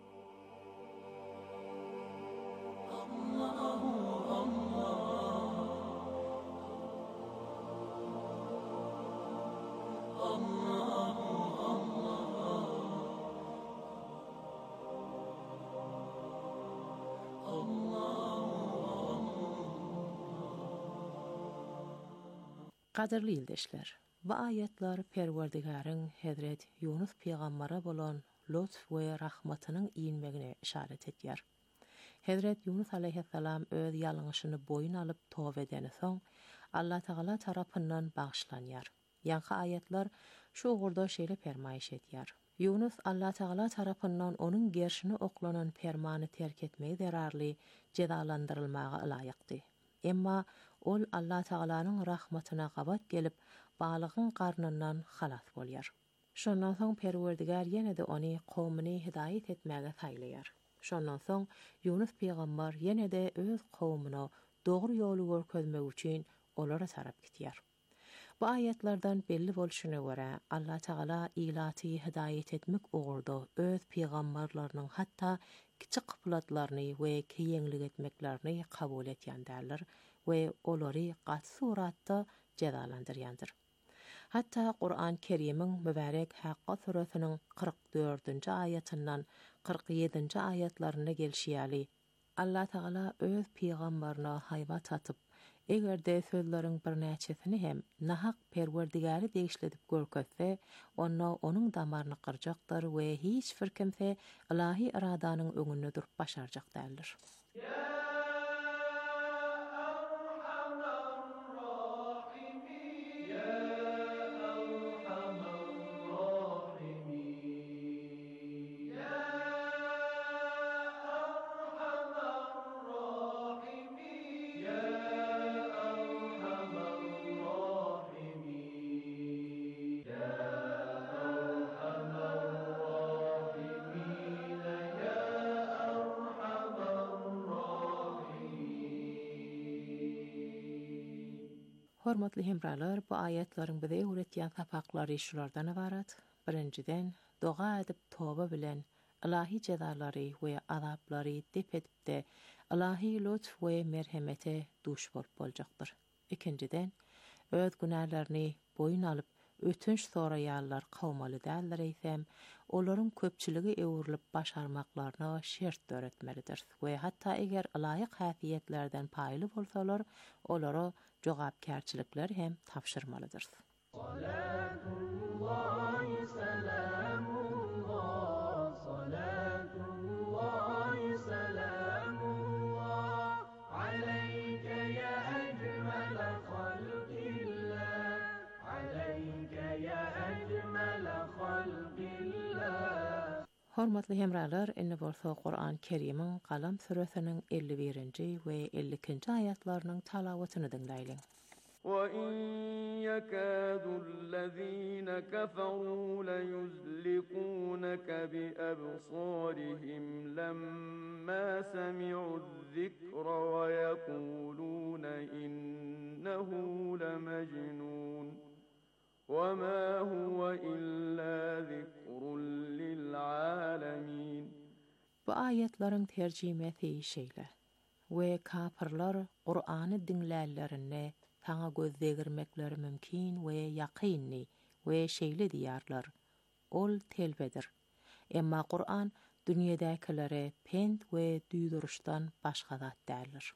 Qadirli ýerdeşler, bu ayetler Perwerdigäriň Hazret Yunus peýgambera bolan lütf we rahmatynyň iýinmegine işaret etýär. Hazret Yunus aleyhissalam öz ýalňyşyny boyun alyp towba edeni soň Allah Taala tarapyndan bagşlanýar. Ýa-da ayetler şu ugurda şeýle fermaýyş etýär. Yunus Allah Taala tarapyndan onuň gerşini oklanan fermany terk etmegi derarly cezalandyrylmagy laýykdy. Emma ol Allah Taalanyň rahmatyna gabat gelip balygyň garnyndan halas bolýar. Şondan soň Perwerdigar ýene-de ony kowmuny hidayet etmäge saýlaýar. Şondan soň Yunus peýgamber ýene-de öz kowmuny dogry ýoly görkezmek üçin olara tarap gitýär. Bu ayetlerden belli bolşuna göre Allah Taala ilati hidayet etmek ugurda öz peýgamberläriniň hatta kiçik kıplatlaryny we keýenlik etmeklerini kabul etýändirler we olary gat suratda cezalandyrýandyr. Hatta Qur'an Kerimiň mübarek Hakka suresiniň qırk dördünji ayatyndan qırk ýedinji ayatlaryna gelşýäli Allah Taala öz peýgamberine haýbat atyp egerde sözleriň bir näçesini hem nahak Perwerdigäri degişledip görkezse, onda onuň damaryny kırjakdyr we hiç bir kimse ilahi iradanyň öňünde durup başarjak däldir. Hormatly hemralar, bu ayetlaryň bize öwretýän sapaklary şulardan ibarat. Birinciden, doga edip towba bilen ilahi cezalary we azaplary dep edipde ilahi lütf we merhamete duş bolup boljakdyr. Ikinciden, öz günahlarını boyun alıp ötünç soraýarlar kawmaly däldir eýsem, olaryň köpçüligi öwrülip başarmaklaryna şert öğretmelidir we hatda eger laýyk häsiýetlerden paýly bolsalar, olara jogapkärçilikler hem tapşyrmalydyr. Salatullahi selamullah, salatullahi selamullah, aleyke ya ecmel halqillah, aleyke ya ecmel halqillah. Hormatly hemralar, indi bolsa Qur'an Kerimiň Qalam suresiniň elli birinji we elli ikinji ayatlarynyň talawatyny dinleýiň. وَإِنْ يَكَادُ الَّذِينَ كَفَرُوا لَيُزْلِقُونَكَ بِأَبْصَارِهِمْ لَمَّا سَمِعُوا الذِّكْرَ وَيَقُولُونَ إِنَّهُ لَمَجْنُونٌ وَمَا هُوَ إِلَّا ذِكْرٌ لِلْعَالَمِينَ. Bu ayetlaryň terjimesi şeýle. We kafirler Qur'any dinläýärlerine taňa gözdegirmekleri mümkin we ýakynny we şeýle diýarlar. Ol telbedir. Emma Qur'an dünýedäkilere pent we düýdürüşden başga zat däldir.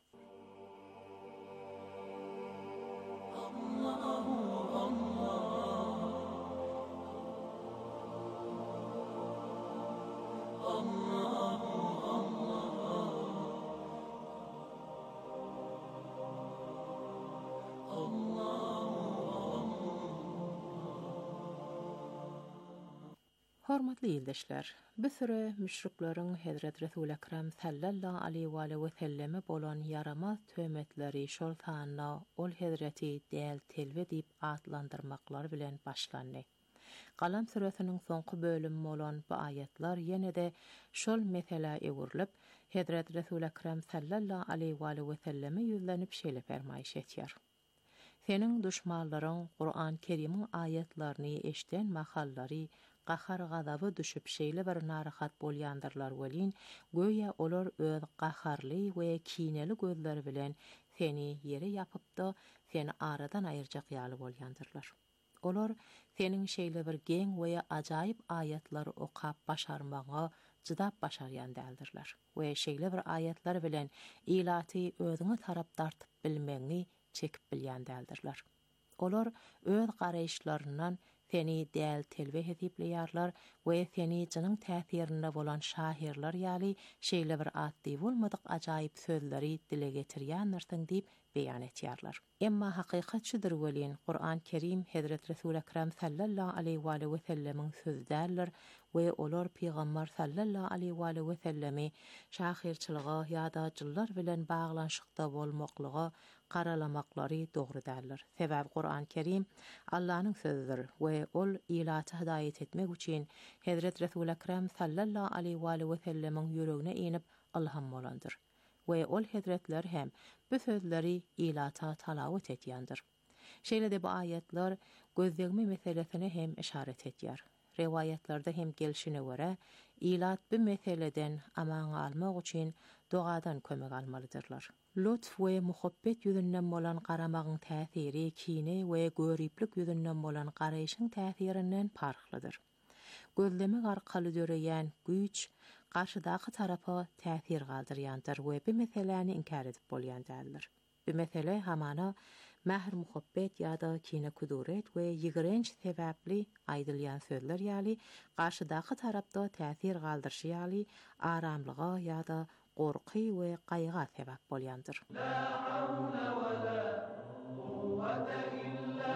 Hormatly ýoldaşlar, bu süre müşrikleriň Hazrat Resul Ekrem sallallahu aleyhi ve selleme bolan yaramaz töhmetleri şol taýyna ol Hazreti däl telve diýip atlandyrmaklar bilen başlandy. Qalam suresiniň soňky bölümi bolan bu ayetler ýene de şol mesele ewrilip, Hazrat Resul Ekrem sallallahu aleyhi ve selleme ýüzlenip şeýle fermaýş etýär. Seniň düşmanlaryň Qur'an Kerimiň ayetlerini eşden mahallary qahar gazaby düşüp şeýle bir narahat bolýandyrlar welin, göýe olar öz qaharly we kineli gözleri bilen seni ýere ýapypdy, seni aradan aýyrjak ýaly bolýandyrlar. Olar seniň şeýle bir geň we ajaýyp ayetleri okap başarmagy jydap başarýan däldirler. We şeýle bir ayetler bilen ilaty özüňe tarap tartyp bilmeňi çekip bilýän däldirler. Olar öz garaýşlaryndan seni däl telve hedipleýärler we seni janyň täsirinde bolan şahirler ýaly şeýle bir atdy bolmadyk ajaýyp sözleri dile getirýändirsiň diýip beýan etýärler. Emma hakykat şudur welin, Qur'an Kerim Hazrat Resul Ekrem sallallahu aleyhi ve sellemiň sözlerler we olar Peýgamber sallallahu aleyhi ve sellemi şahirçiligi ýa-da jyllar bilen baglanşykda bolmaklygy qaralamaklary dogry däldir. Sebäbi Qur'an Kerim Allahyň sözüdür we ol ilaty hidaýet etmek üçin Hazrat Resul Ekrem sallallahu aleyhi ve sellemiň ýüregine inip ilham bolandyr. We ol hazretler hem bu sözleri ilata talawut etýändir. Şeýle de bu ayetler gözdegme meselesine hem işaret etýär. Riwayetlerde hem gelşine görä, ilat bu meseleden aman almak üçin dogadan kömek almalydyrlar. Lütf we muhabbet ýüzünden bolan garamagyň täsiri kine we göriplik ýüzünden bolan garaýşyň täsirinden farklydyr. Gözleme arkaly döreýän güýç karşıdaky tarapa täsir galdyrýandyr we bu meseleni inkar edip bolýan däldir. Bu mesele hamana mähr muhabbet ýa-da kine kuduret we ýigrenç sebäpli aýdylýan sözler ýaly karşıdaky tarapda täsir galdyrşy ýaly aramlyga ýa-da gorky we gaýga sebäp bolýandyr. La hawla we la quwwata illa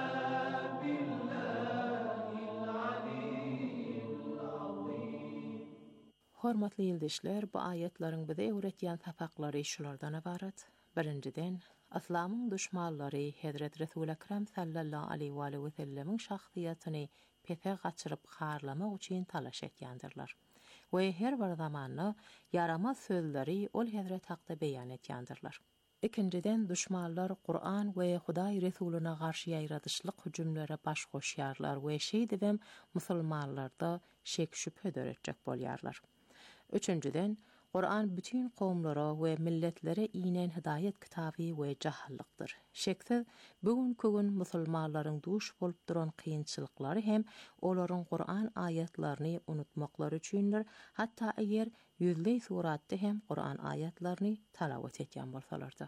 billahil aliyyil azim. Hormatly ýoldaşlar, bu aýetleriň bize öwretýän sapaklary şulardan ibarat. Birinciden, Islamyň düşmanlary Hazrat Resul Ekrem sallallahu aleyhi ve sellemiň şahsiýatyny pete gaçyryp harlamak üçin talaş etýändirler. We her bir zamanla yaramaz sözleri ol Hazrat hakda beýan etýändirler. Ikinciden, düşmanlar Qur'an we Hudaý Resuluna garşy ýaýradyşlyk hüjümlere baş goşýarlar we şeýdibem musulmanlarda şek şüphe döretjek bolýarlar. Üçüncüden, Kur'an bütün kowmlara we milletlere inen hidayet kitabı we jahillikdir. Şeksiz bugün kögün musulmanlaryň duş bolup duran kynçylyklary hem olaryň Kur'an ayetlerini unutmaklary üçindir. Hatta eger yüzley suratda hem Kur'an ayetlerini talawat etýän bolsalardy.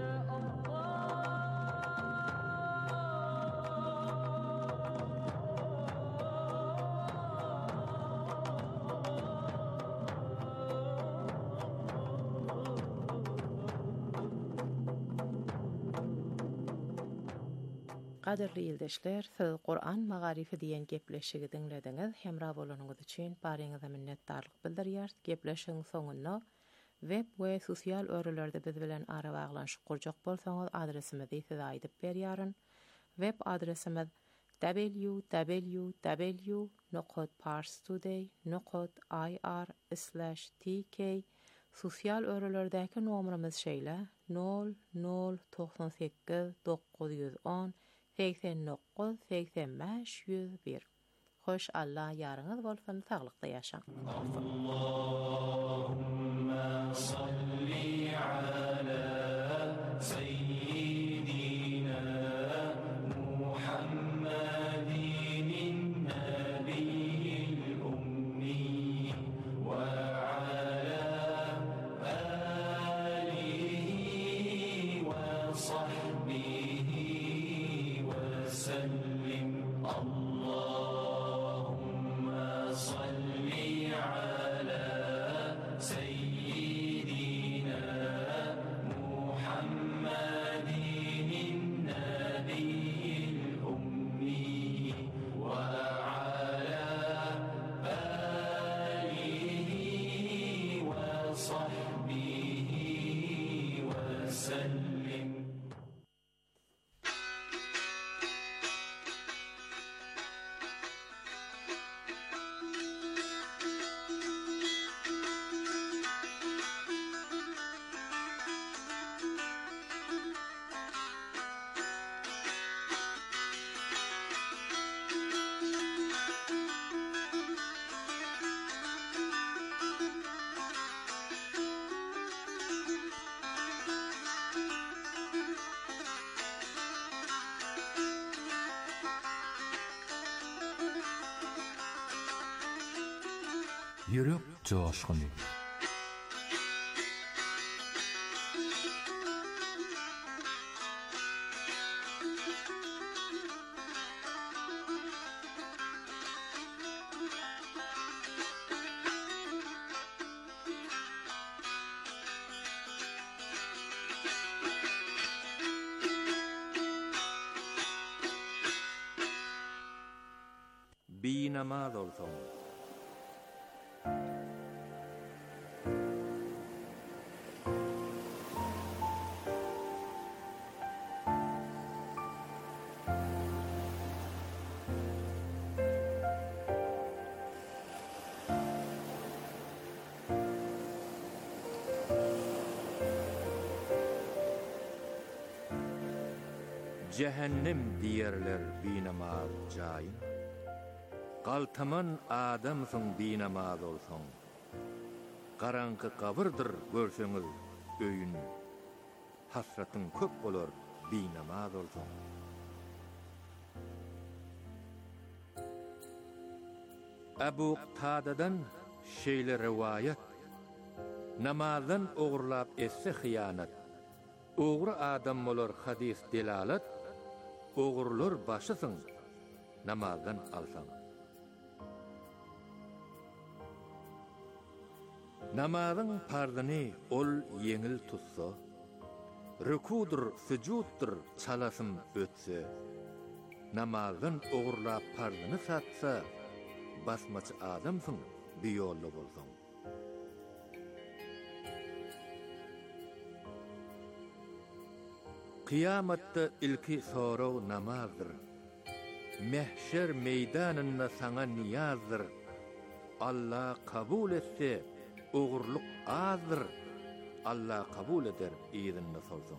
Qadirli ýyldaşlar, siz Qur'an magarifi diýen gepleşigi dinlediňiz. Hemra bolanyňyz üçin baryňyza minnetdarlyk bildirýär. Gepleşigiň soňunda web we sosial örelerde biz bilen ara baglanşyp gurjak bolsaňyz adresimizi size aýdyp berýäryn. Web adresimiz w w w nokta parstoday nokta i r slash t k. Sosial örelerdäki nomerimiz şeýle nol nol doksan sekiz dokuz yüz on seksen dokuz seksen beş yüz bir. Hoş Allah ýaryňyz bolsun, taglykda ýaşaň. Allahumma salli ala seyyidina Muhammadin nabiyyil ummi ve ala alihi ve sahbihi وسلم اللهم صل على سيدنا محمد النبي الأمي وعلى آله وصحبه وسلم. Yürek coşkunu. Binamaz olsun. Cehennem diyerler binamaz caýyn. Galtaman adamsyň binamaz bolsaň. Garanky kabyrdyr görseňiz öýün. Hasratyň köp bolar binamaz bolsaň. Abu Qtadadan şeýle riwayat. Namazdan ogurlap etse hyýanat. Ogry adam bolar hadis delalat. Ogurlar başysyň, namazdan alsaň. Namazyň pardyny ol yeňil tutsa, rükudur, süjuddur çalasym ötse, namazdan ogurlap pardyny satsa, basmaçy adamsyň, biýolly bolsaň. Kıyamatda ilki soraw namazdır. Mehşer meydanında sana niyazdır. Allah kabul etse, ogurluk azdır. Allah kabul eder, izinle sorsun.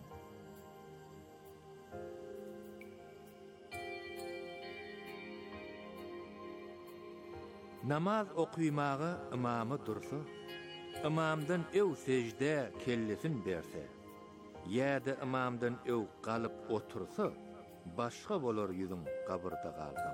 Namaz okuymağı imamı dursa, imamdan ew secde kellesin berse, ýa-da imamdan ew galyp otursa, başga bolar ýüzüň kabyrda galsam.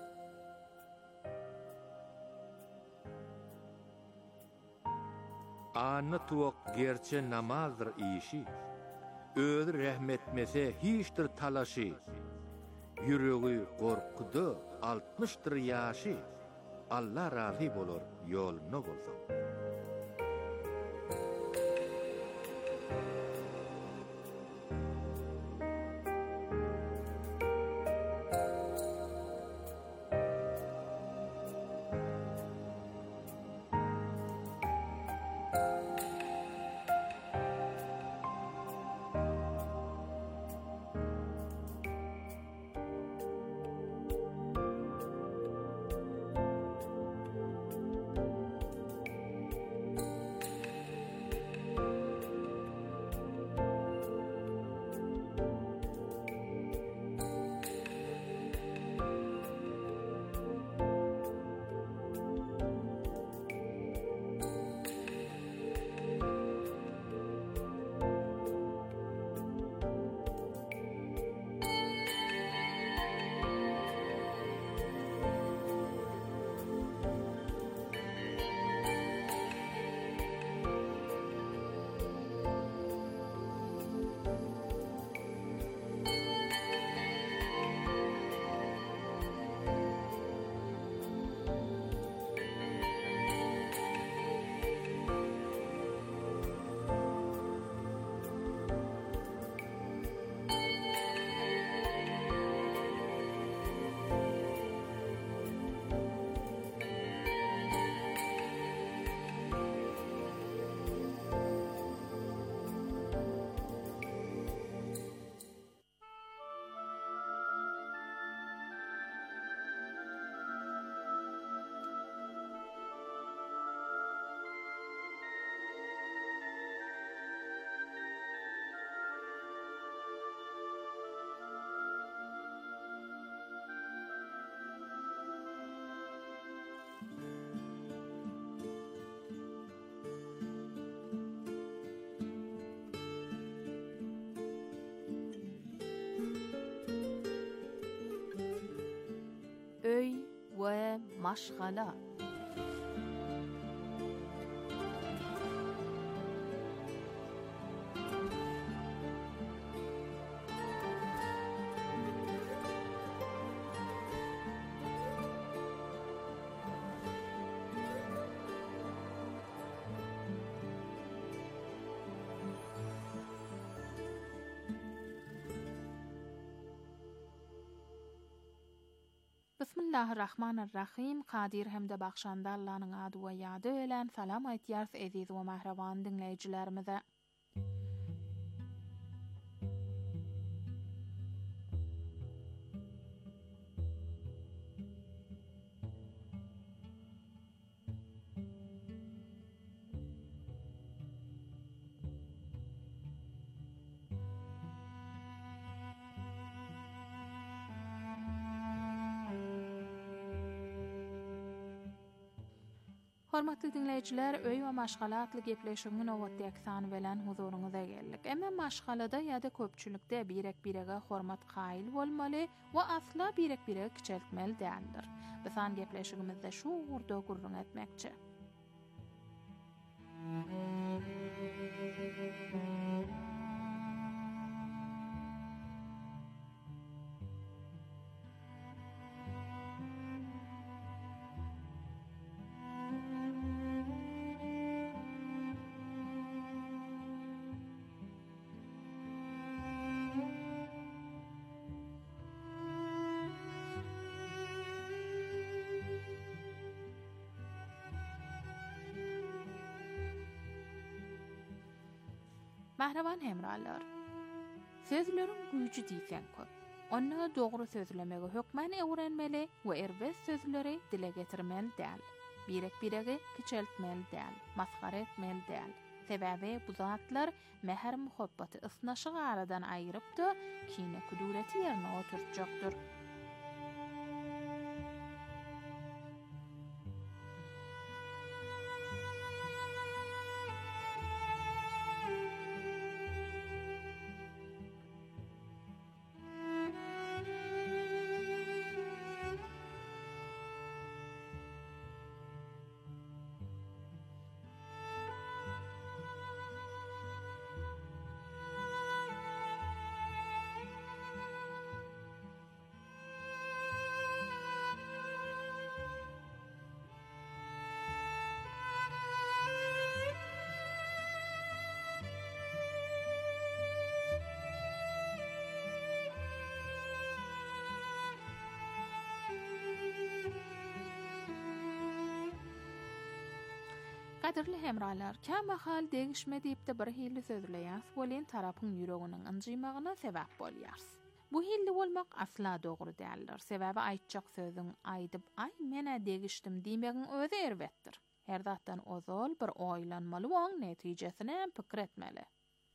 Anı tuwak gerçe namazdır işi, özü rahmetmese hiçdir talaşy, ýüregi gorkudy altmışdyr ýaşy, Allah razy bolar ýoluny bolsam. Öy we maşgala. Bismillahirrahmanirrahim. Kadir hemde bakşanda Allah'ın adı ve yadı ölen salam aytiyarız aziz ve mehreban dinleyicilerimize. Hormatly dinleyijiler, öý we maşgala atly gepleşigiň nowatdaky sany bilen huzuruňyza geldik. Emma maşgalada ýa-da köpçülikde birek-birege hormat gaýyl bolmaly we asla birek-birege kiçeltmeli däldir. Bisan gepleşigimizde şu urda gurrun etmekçi. Mahraban hemrallar. Sözleriň güýji diýsen köp. Onda dogry sözlemegi hökmen öwrenmeli we erbes sözleri dile getirmeli däl. Birek-biregi kiçeltmeli däl, maskara etmeli däl. Sebäbi bu zatlar mehr muhabbaty ysnaşygy aradan aýrypdy, kine kudureti ýerine oturtjakdyr. Qadirli hemralar, käme hal degişme diýip de bir hilli sözleýäs bolen tarapyň ýüreginiň ynjymagyna sebäp bolýars. Bu hilli bolmak asla dogry däldir. Sebäbi aýtjak sözüň aýdyp ay mene degişdim diýmegiň özi erbetdir. Her zatdan ozal bir oýlanmaly boň netijesine pikir etmeli.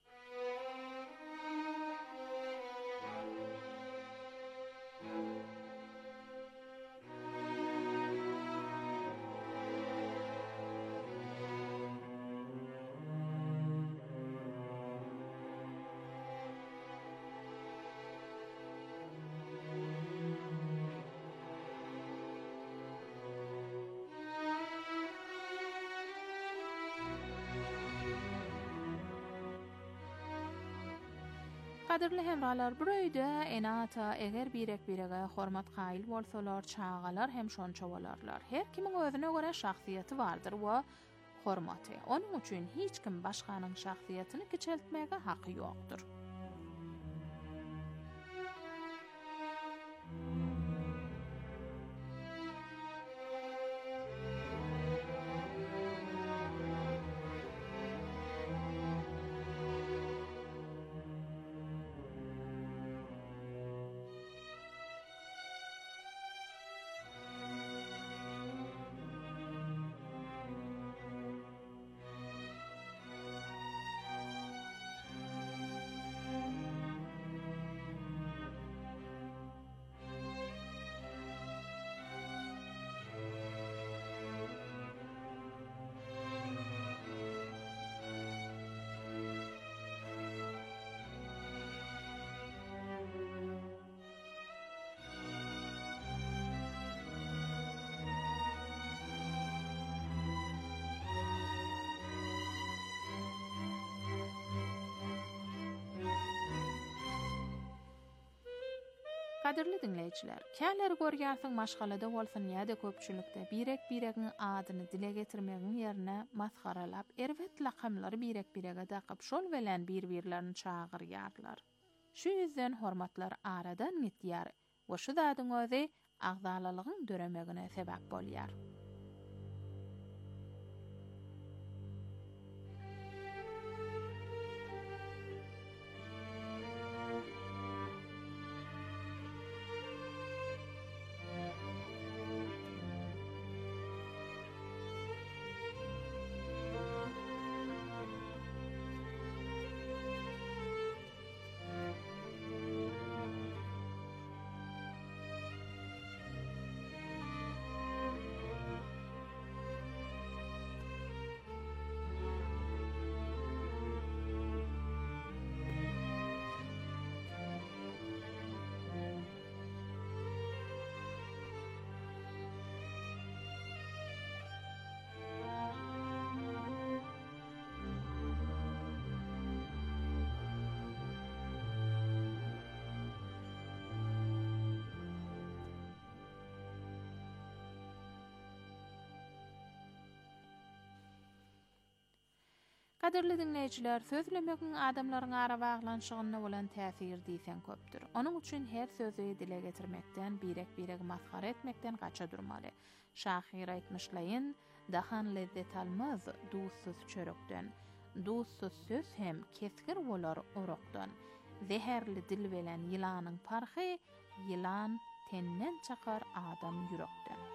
Qadirli hemralar, bu öýde enata eger birek birege hormat gaýyl bolsalar, çağalar hem şonça bolarlar. Her kimiň özüne göre şahsiýeti bardyr we hormaty. Onuň üçin hiç kim başganyň şahsiýetini kiçeltmäge haky ýokdur. Qadirli dinleyijiler, käleri görýärsiň maşgalada bolsyn ýa-da köpçülikde birek biregiň adyny dile getirmegiň ýerine masgaralap, erwet lakamlary birek birege dakyp şol bilen bir-birlerini çağırýarlar. Şu ýüzden hormatlar aradan gitýär we şu zadyň özi agzalalygyň döremegine sebäp bolýar. Qadirli dinleyijiler, sözlemegiň adamlaryň ara baglanşygyna bolan täsir diýsen köpdür. Onuň üçin her sözi dile getirmekden, birek bireg masgar etmekden gaça durmaly. Şahir aýtmyşlaýyn, dahan lezzet almaz duşsuz çörükden. Duşsuz söz hem keskir bolar orokdan. Zeherli dil bilen ýylanyň parhy, ýylan tenden çakar adam ýürekden.